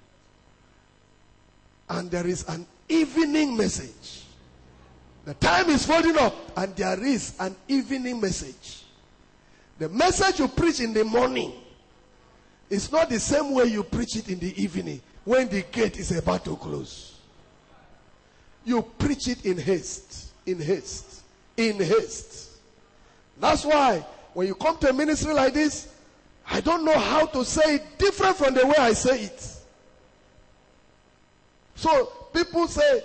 And there is an evening message. The time is folding up and there is an evening message. The message you preach in the morning is not the same way you preach it in the evening when the gate is about to close. You preach it in haste, in haste, in haste. That's why when you come to a ministry like this, I don't know how to say it different from the way I say it. So people say,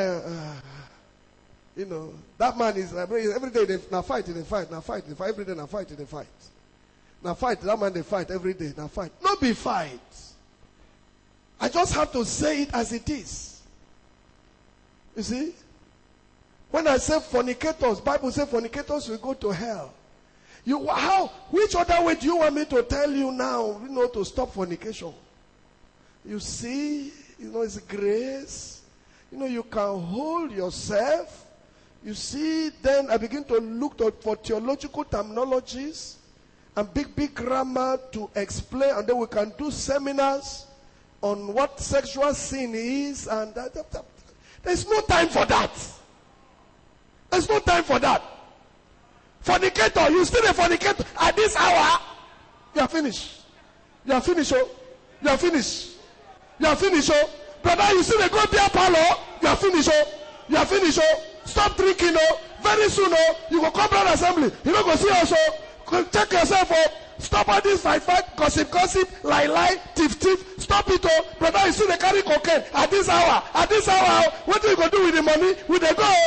that man is every day they fight, every day they fight. Now fight, that man they fight every day, now fight. Not be fight. I just have to say it as it is. You see? When I say fornicators, Bible says fornicators will go to hell. Which other way do you want me to tell you now, to stop fornication? You see, it's grace. You can hold yourself. You see, then I begin to look for theological terminologies and big grammar to explain, and then we can do seminars on what sexual sin is, and there's no time for that. There's no time for that. Fornicator, you still a fornicator at this hour, you are finished. You are finished, oh. You are finished. You are finished, oh. Brother, you still a go beer parlor, you are finished, oh. You are finished, oh. Stop drinking, oh. Very soon, oh. You go come down assembly. You don't go see us, oh. Check yourself, oh. Stop all this fight, gossip, lie, thief. Stop it, oh. Brother, you still a carry cocaine at this hour, oh. What do you go do with the money? Will they go?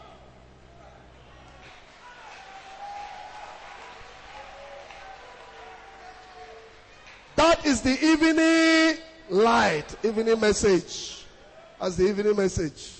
That is the evening light, evening message. That's the evening message.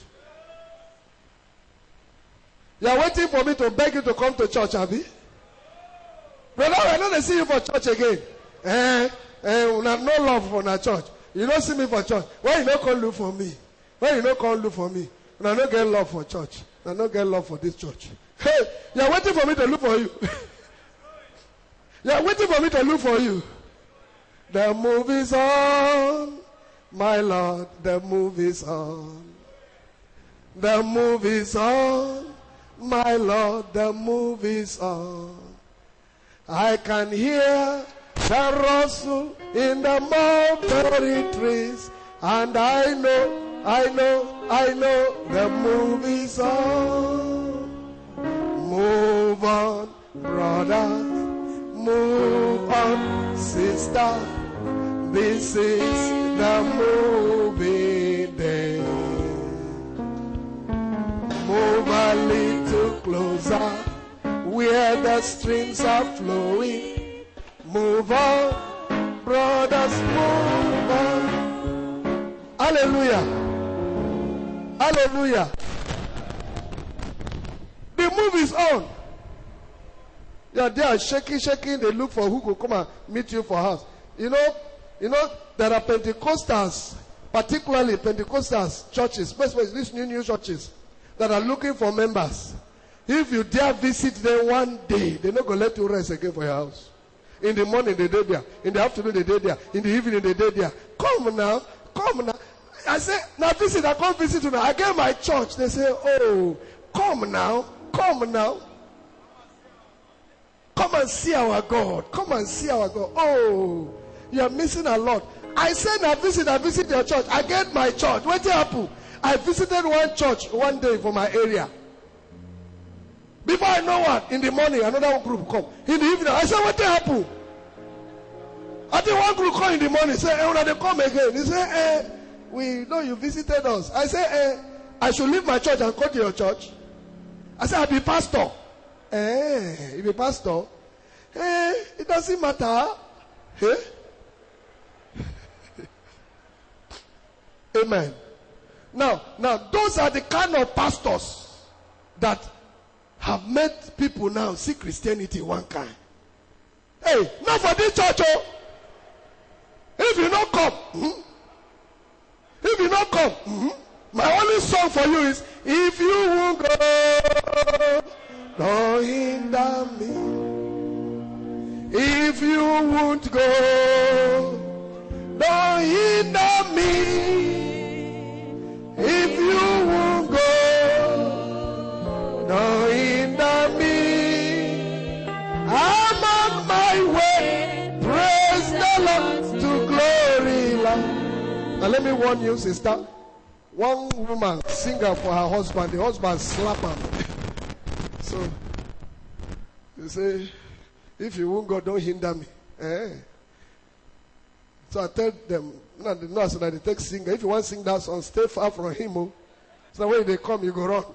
You are waiting for me to beg you to come to church, Abby? Brother, we're not going to see you for church again. We have no love for our church. You don't see me for church. Why you don't come look for me? Why you don't come look for me? And I don't get love for church. I don't get love for this church. Hey, you are waiting for me to look for you. You are waiting for me to look for you. The movie's on, my Lord, the movie's on. The movie's on, my Lord, the movie's on. I can hear the rustle in the mulberry trees, and I know the movie's on. Move on, brother, move on, sister. This is the movie day. Move a little closer where the streams are flowing. Move on, brothers, move on. Hallelujah. Hallelujah. The movie is on. You are there shaking. They look for who could come and meet you for house. You know, there are Pentecostals, particularly Pentecostals churches, especially these new churches, that are looking for members. If you dare visit them one day, they're not going to let you rest again for your house. In the morning, they did there. In the afternoon, they did there. In the evening, they did there. Come now. I say, now visit, I come visit you now. I get my church. They say, oh, come now. Come and see our God. Come and see our God. Oh, you are missing a lot. I said, I visit your church. I get my church. What happened? I visited one church one day for my area. Before I know what, in the morning, another group come. In the evening, I said, what happened? I think one group come in the morning, say, when they come again, he say, we know you visited us. I say, I should leave my church and go to your church. I said, I be pastor. You be pastor? it doesn't matter. Amen. Now, those are the kind of pastors that have made people now see Christianity one kind. Hey, not for this church, oh. If you not come, if you not come, my only song for you is, if you won't go, don't hinder me. If you won't go, don't hinder me. If you won't go, don't hinder me. I'm on my way. Praise the Lord to glory land. Now let me warn you, sister. One woman singer for her husband. The husband slap her. So you say, if you won't go, don't hinder me. So I tell them, no, so that they take singer. If you want to sing that song, stay far from him. Oh. So when they come, you go run.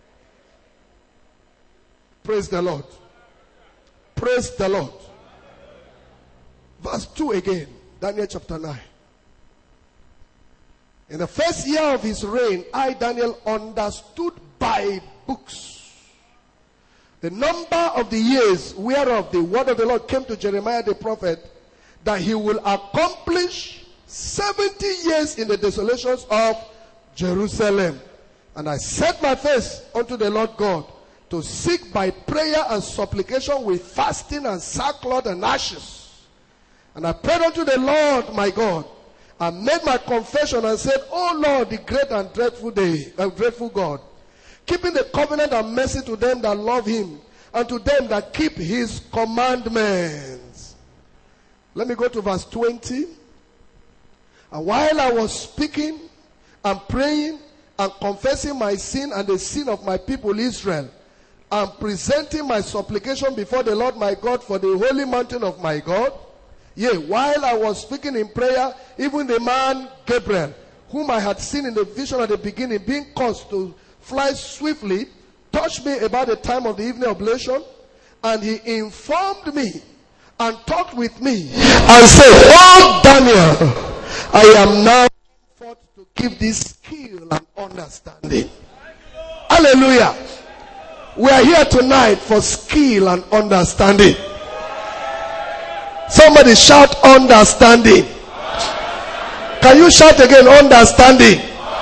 Praise the Lord. Praise the Lord. Verse 2 again. Daniel chapter 9. In the first year of his reign, I, Daniel, understood by books the number of the years whereof the word of the Lord came to Jeremiah the prophet, that he will accomplish 70 years in the desolations of Jerusalem. And I set my face unto the Lord God to seek by prayer and supplication with fasting and sackcloth and ashes. And I prayed unto the Lord my God, and made my confession and said, O Lord, the great and dreadful God, keeping the covenant and mercy to them that love him, and to them that keep his commandments. Let me go to verse 20. And while I was speaking and praying and confessing my sin and the sin of my people Israel, and presenting my supplication before the Lord my God for the holy mountain of my God, yea, while I was speaking in prayer, even the man Gabriel, whom I had seen in the vision at the beginning, being caused to fly swiftly, touched me about the time of the evening oblation, and he informed me and talked with me and said, Oh Daniel, I am now forth to give this skill and understanding. Hallelujah. We are here tonight for skill and understanding. Somebody shout understanding. Can you shout again understanding?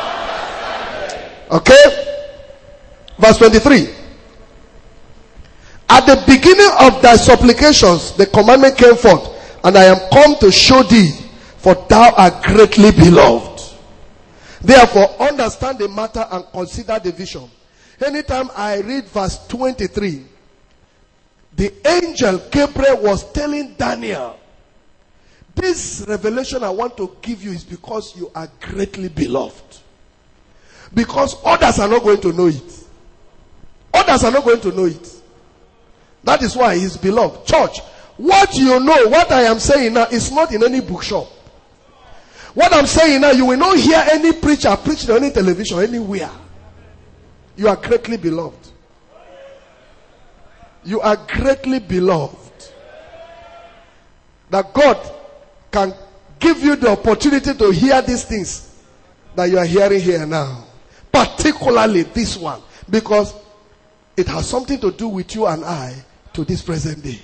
Okay. Verse 23. At the beginning of thy supplications, the commandment came forth, and I am come to show thee, for thou art greatly beloved. Therefore, understand the matter and consider the vision. Anytime I read verse 23, the angel Gabriel was telling Daniel, this revelation I want to give you is because you are greatly beloved. Because others are not going to know it. Others are not going to know it. That is why he's beloved. Church, what you know, what I am saying now is not in any bookshop. What I'm saying now, you will not hear any preacher preaching on any television anywhere. You are greatly beloved. You are greatly beloved. That God can give you the opportunity to hear these things that you are hearing here now. Particularly this one. Because it has something to do with you and I to this present day.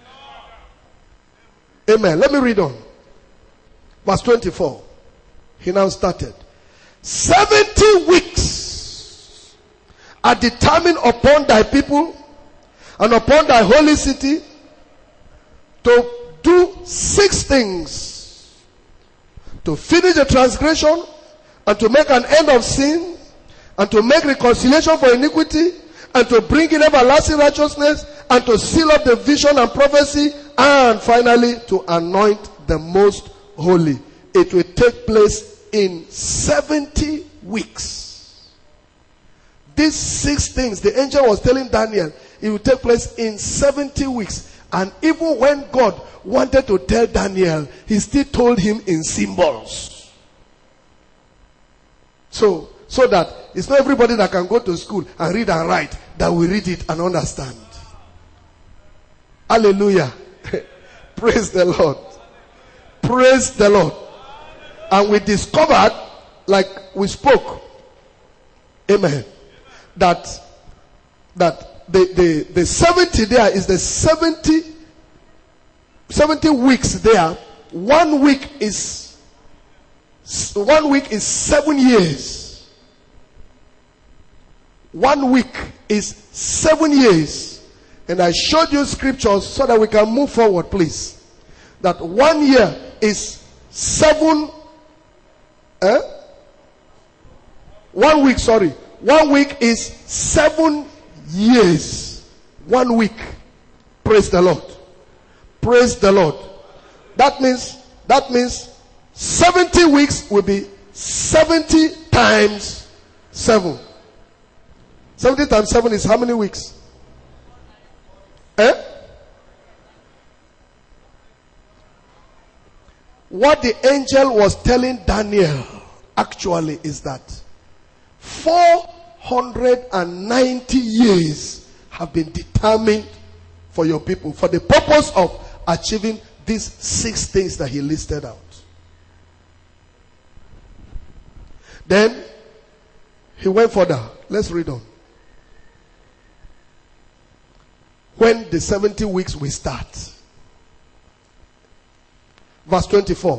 Amen. Let me read on. Verse 24. He now started. 70 weeks are determined upon thy people and upon thy holy city to do 6 things: to finish the transgression, and to make an end of sin, and to make reconciliation for iniquity, and to bring in everlasting righteousness, and to seal up the vision and prophecy, and finally to anoint the most holy. It will take place in 70 weeks. These 6 things the angel was telling Daniel, it will take place in 70 weeks. And even when God wanted to tell Daniel, he still told him in symbols. So that it's not everybody that can go to school and read and write that will read it and understand. Hallelujah. Praise the Lord. Praise the Lord. And we discovered, like we spoke, amen, that the 70 there is the 70 weeks there. 1 week is 7 years. 1 week is 7 years. And I showed you scriptures so that we can move forward, please. That 1 year is 7 1 week, 1 week is 7 years. 1 week. Praise the Lord. Praise the Lord. That means 70 weeks will be 70 times 7. 70 times 7 is how many weeks? What the angel was telling Daniel actually is that 490 years have been determined for your people for the purpose of achieving these 6 things that he listed out. Then he went further. Let's read on. When the 70 weeks will start. Verse 24.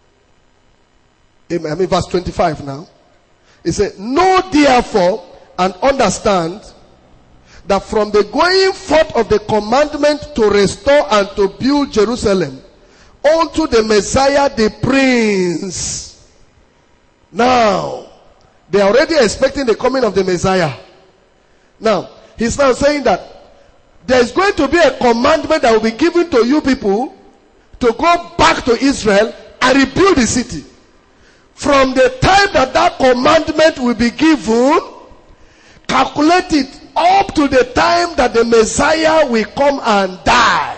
Amen. Verse 25 now. It said, know therefore and understand that from the going forth of the commandment to restore and to build Jerusalem unto the Messiah the Prince. Now, they are already expecting the coming of the Messiah. Now, he's now saying that there's going to be a commandment that will be given to you people to go back to Israel and rebuild the city. From the time that commandment will be given, calculate it up to the time that the Messiah will come and die.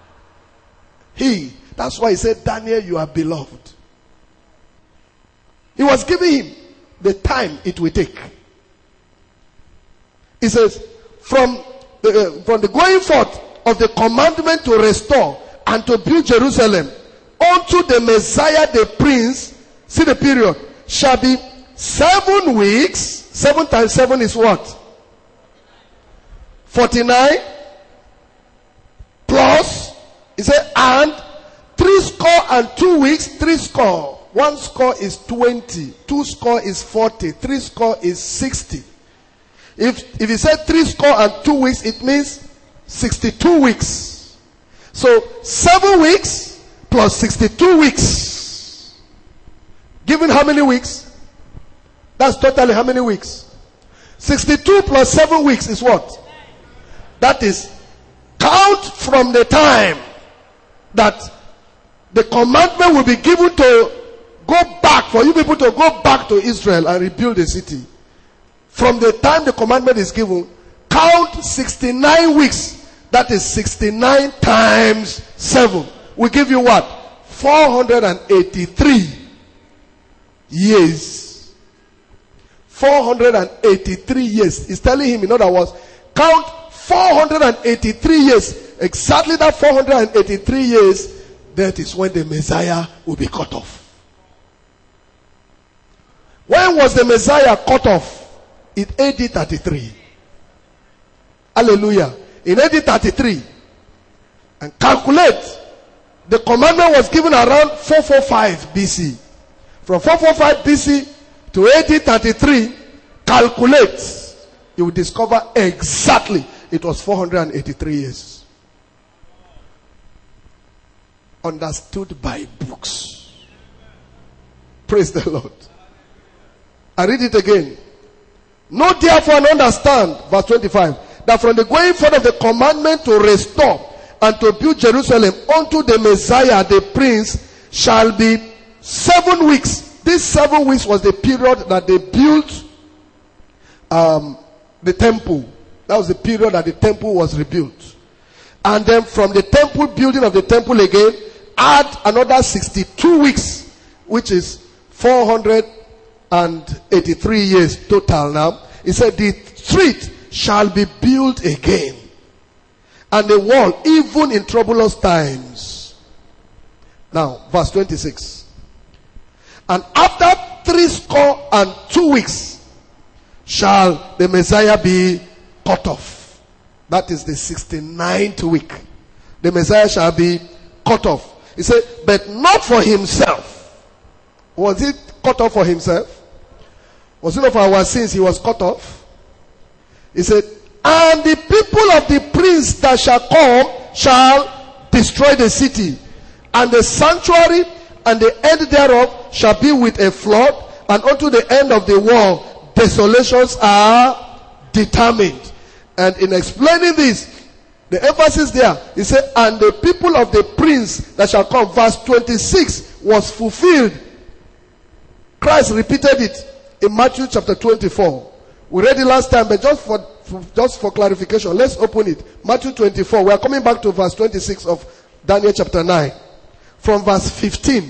That's why he said, Daniel, you are beloved. He was giving him the time it will take. He says, from the going forth of the commandment to restore and to build Jerusalem unto the Messiah the Prince, see the period, shall be 7 weeks. 7 times 7 is what? 49 plus, he said, and 62 weeks. 3 score. 1 score is 20. 2 score is 40. 3 score is 60. If he said 3 score and 2 weeks, it means 62 weeks. So 7 weeks plus 62 weeks. Given how many weeks? That's totally how many weeks? 62 plus 7 weeks is what? That is, count from the time that the commandment will be given to go back, for you people to go back to Israel and rebuild the city. From the time the commandment is given, count 69 weeks. That is 69 times 7. We give you what? 483 years. 483 years. He's telling him, in other words, count 483 years. Exactly that 483 years, that is when the Messiah will be cut off. When was the Messiah cut off? In AD 33. Hallelujah. In AD 33. And calculate. The commandment was given around 445 BC. From 445 BC to AD 33, calculate. You will discover exactly it was 483 years. Understood by books. Praise the Lord. I read it again. Know therefore and understand, verse 25, that from the going forth of the commandment to restore and to build Jerusalem unto the Messiah the Prince shall be 7 weeks. This 7 weeks was the period that they built the temple. That was the period that the temple was rebuilt. And then from the temple, building of the temple again, add another 62 weeks, which is 483 years total now. He said the street shall be built again. and a wall even in troublous times. Now, verse 26. And after 62 weeks shall the Messiah be cut off. That is the 69th week. The Messiah shall be cut off. He said, but not for himself. Was it cut off for himself? Was it not for our sins he was cut off? He said, and the people of the prince that shall come shall destroy the city, and the sanctuary and the end thereof shall be with a flood, and unto the end of the world desolations are determined. And in explaining this, the emphasis there, he said, and the people of the prince that shall come, verse 26 was fulfilled. Christ repeated it in Matthew chapter 24. We read it last time, but just for clarification, let's open it. Matthew 24. We are coming back to verse 26 of Daniel chapter 9. From verse 15.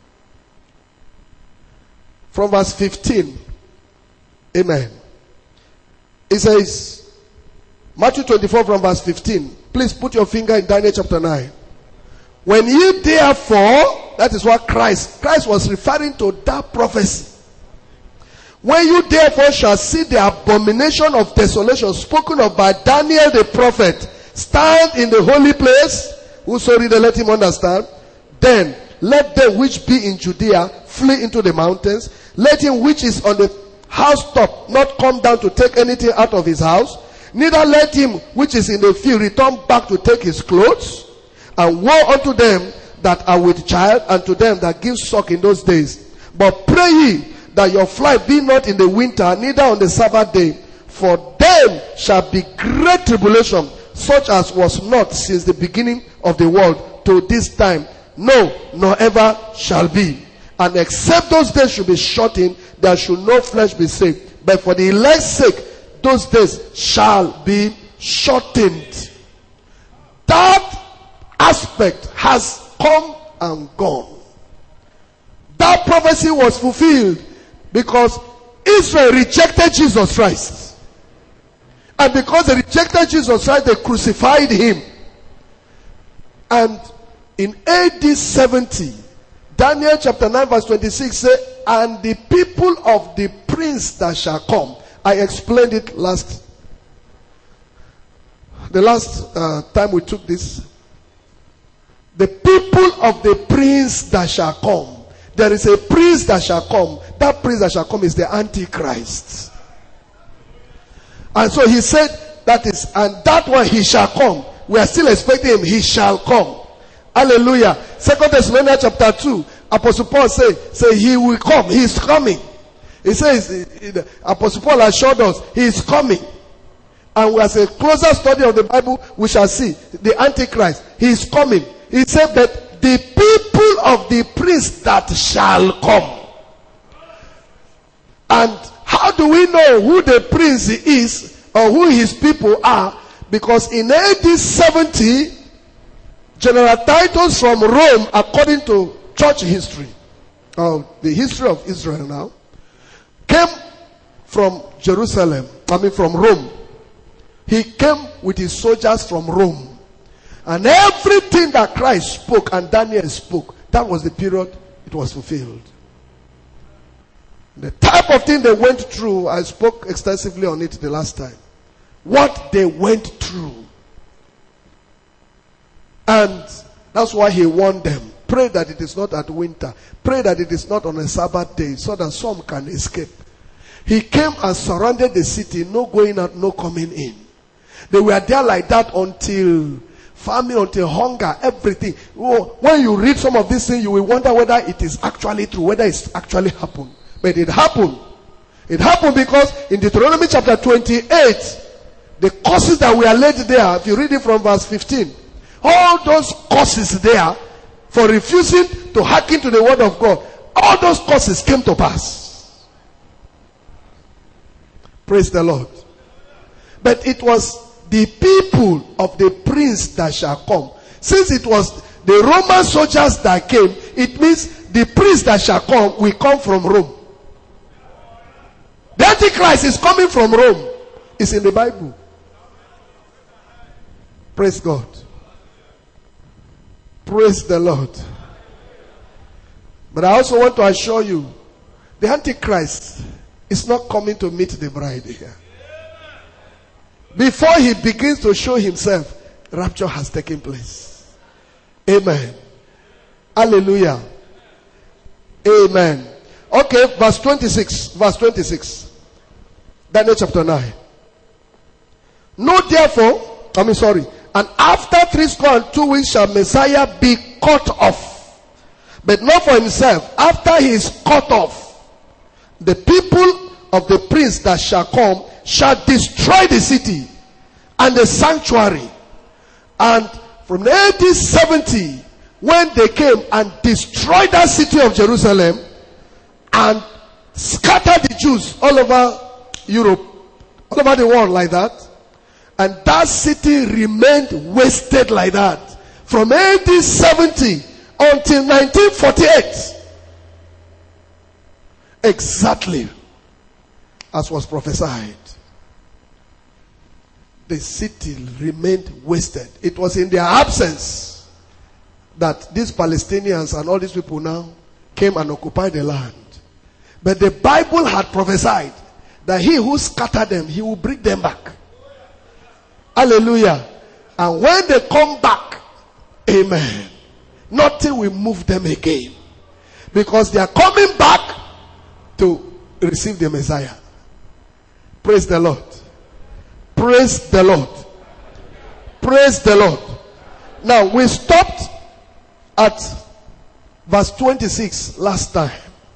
From verse 15. Amen. It says, Matthew 24 from verse 15. Please put your finger in Daniel chapter 9. When ye therefore, that is what Christ was referring to that prophecy. When you therefore shall see the abomination of desolation spoken of by Daniel the prophet stand in the holy place, whoso reader let him understand, then let them which be in Judea flee into the mountains. Let him which is on the housetop not come down to take anything out of his house. Neither let him which is in the field return back to take his clothes. And woe unto them that are with child, and to them that give suck in those days. But pray ye that your flight be not in the winter, neither on the Sabbath day. For them shall be great tribulation, such as was not since the beginning of the world to this time. No, nor ever shall be. And except those days should be shortened, there should no flesh be saved. But for the elect's sake, those days shall be shortened. That aspect has come and gone. That prophecy was fulfilled because Israel rejected Jesus Christ. And because they rejected Jesus Christ, they crucified him. And in AD 70, Daniel chapter 9 verse 26 says, and the people of the prince that shall come. I explained it the last time we took this. The people of the prince that shall come. There is a prince that shall come. That prince that shall come is the Antichrist. And so he said, and that one he shall come. We are still expecting him. He shall come. Hallelujah. 2 Thessalonians chapter 2. Apostle Paul say he will come. He is coming. He says, Apostle Paul assured us, he is coming. And as a closer study of the Bible, we shall see the Antichrist. He is coming. He said that the people of the prince that shall come. And how do we know who the prince is or who his people are? Because in AD 70, General Titus from Rome, according to church history, or the history of Israel now, came from Jerusalem, from Rome. He came with his soldiers from Rome. And everything that Christ spoke and Daniel spoke, that was the period it was fulfilled. The type of thing they went through, I spoke extensively on it the last time. What they went through. And that's why he warned them. Pray that it is not at winter. Pray that it is not on a Sabbath day, so that some can escape. He came and surrounded the city, no going out, no coming in. They were there like that until famine, until hunger, everything. When you read some of these things, you will wonder whether it is actually true, whether it's actually happened. But it happened. It happened because in Deuteronomy chapter 28, the curses that were laid there, if you read it from verse 15, all those curses there for refusing to hearken to the word of God, all those curses came to pass. Praise the Lord. But it was the people of the prince that shall come. Since it was the Roman soldiers that came, it means the prince that shall come will come from Rome. The Antichrist is coming from Rome. It's in the Bible. Praise God. Praise the Lord. But I also want to assure you, the Antichrist is not coming to meet the bride here. Before he begins to show himself, rapture has taken place. Amen. Hallelujah. Amen. Okay, verse 26. Verse 26. Daniel chapter 9. Know therefore, and after 62 weeks shall Messiah be cut off. But not for himself. After he is cut off, the people of the prince that shall come shall destroy the city and the sanctuary. And from AD 70, when they came and destroyed that city of Jerusalem and scattered the Jews all over Europe, all over the world like that, and that city remained wasted like that from AD 70 until 1948. Exactly as was prophesied. The city remained wasted. It was in their absence that these Palestinians and all these people now came and occupied the land. But the Bible had prophesied that he who scattered them, he will bring them back. Hallelujah. And when they come back, amen, nothing will move them again. Because they are coming back to receive the Messiah. Praise the Lord. Praise the Lord. Praise the Lord. Now we stopped at verse 26 last time,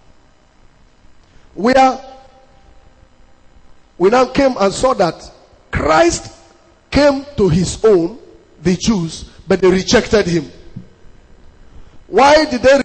where we now came and saw that Christ came to his own, the Jews, but they rejected him. Why did they